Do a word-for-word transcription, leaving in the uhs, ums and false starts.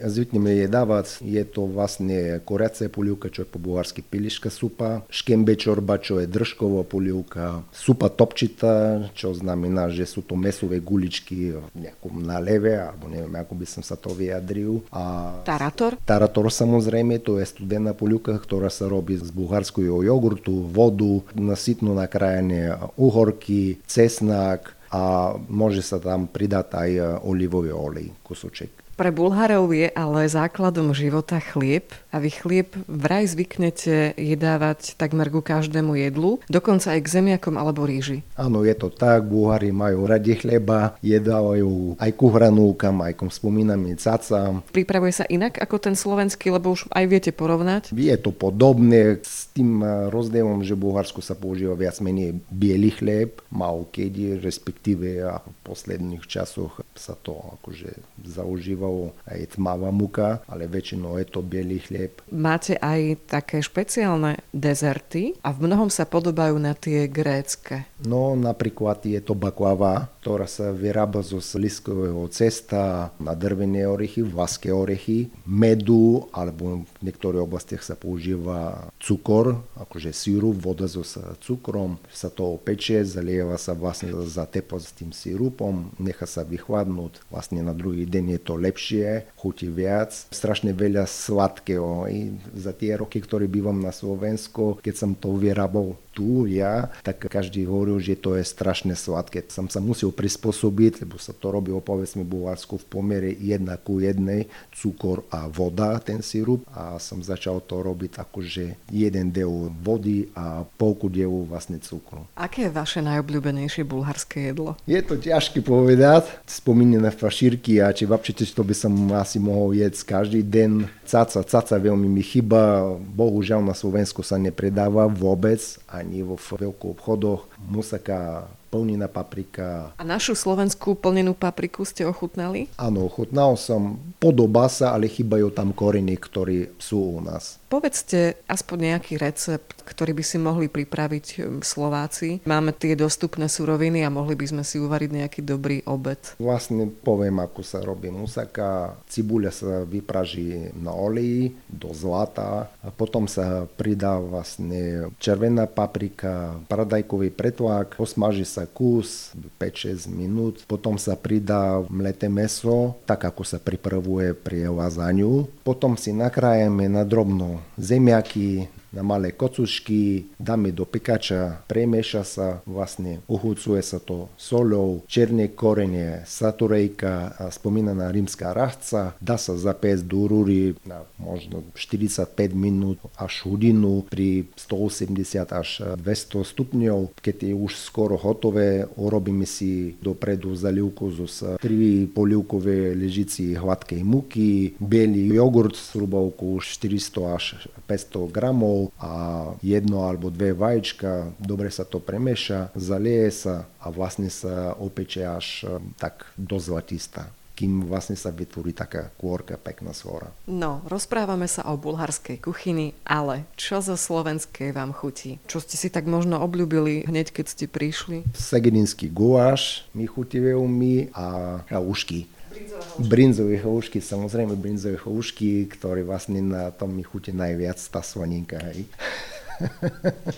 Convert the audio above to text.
Zvykneme je dávať, je to vlastne kuriacia polievka, čo je po bulharsky piliška supa, škembe čorba, čo je držková polievka, supa topčita, čo znamená, že sú to mesové guličky v nejakom naleve, alebo neviem, ako by som sa to vyjadril. A Tarator? Tarator samozrejme, to je studená polievka, ktorá sa robí z bulharského jogurtu, vodu, nasytno nakrájanie uhorky, cesnak a môže sa tam pridať aj olivový olej, kusoček. Pre Bulharov je ale základom života chlieb a vy chlieb vraj zvyknete jedávať takmer ku každému jedlu, dokonca aj k zemiakom alebo ríži. Áno, je to tak, Bulhári majú radi chleba, jedávajú aj ku hranulkám, aj ku spomínaným cacám. Pripravuje sa inak ako ten slovenský, lebo už aj viete porovnať? Je to podobné s tým rozdielom, že v Bulharsku sa používa viac menej biely chlieb, málo kedy, respektíve a v posledných časoch sa to akože zaužíva aj tmavá muka, ale väčšinou je to biely chlieb. Máte aj také špeciálne dezerty a v mnohom sa podobajú na tie grécke. No napríklad je to baklava, ktorá sa vyrába zo lískového cesta, na drvené orechy, vlaské orechy, medu, alebo v niektorých oblastiach sa používa cukor, akože sírup, voda so cukrom, sa to opečie, zalieva sa vlastne za teplo s tým sírupom, nechá sa vychladnúť, vlastne na druhý deň je to lepšie, chutí viac. Strašne veľa sladkého. I za tie roky, ktoré bývam na Slovensku, keď som to vyrábal tu ja, tak každý hovoril, že to je strašne sladké. Som sa musel prispôsobiť, lebo sa to robilo povedzme v Bulharsku v pomere jedna ku jednej, cukor a voda, ten sirup. A som začal to robiť akože jeden diel vody a polku dielu vlastne cukru. Aké je vaše najobľúbenejšie bulharské jedlo? Je to ťažké povedať. Spomínané fašírky a či vapčite, to by som asi mohol jesť každý deň. Caca, caca veľmi mi chýba. Bohužiaľ na Slovensku sa nepredáva vôbec, ani vo veľkých obchodoch. Musaka, plnená paprika. A našu slovenskú plnenú papriku ste ochutnali? Áno, ochutnal som. Podobá sa, ale chýbajú tam koreny, ktoré sú u nás. Povedzte aspoň nejaký recept, ktorý by si mohli pripraviť Slováci. Máme tie dostupné suroviny a mohli by sme si uvariť nejaký dobrý obed. Vlastne poviem, ako sa robí musaka. Cibuľa sa vypraží na oleji do zlata a potom sa pridá vlastne červená paprika, paradajkový pretlak, posmaží sa kus päť šesť minút, potom sa pridá mleté mäso, tak ako sa pripravuje pri lazaňu. Potom si nakrájame na drobno zemiaky, na malé kocušky, dáme do pekača, premieša sa, vlastne uhucuje sa to soľou, černé korene, saturejka a spomínaná rímska rahca, dá sa zapiecť do rúry na možno štyridsaťpäť minút až hodinu pri stoosemdesiat až dvesto stupňov. Keď je už skoro hotové, urobíme si dopredu zalievku zo tri polievkové ležici hladkej muky, biely jogurt zhruba okolo štyristo až päťsto gramov, a jedno alebo dve vajíčka, dobre sa to premeša, zalieje sa a vlastne sa opečie až tak do zlatista, kým vlastne sa vytvorí taká kôrka, pekná svora. No, rozprávame sa o bulharskej kuchyni, ale čo zo slovenskej vám chutí? Čo ste si tak možno obľúbili hneď, keď ste prišli? Segedinský guláš mi chutí veľmi a, a ušky. Brinzové houšky, samozrejme brinzové houšky, ktoré vlastne na tom mi chutí najviac, tá slaninka, hej.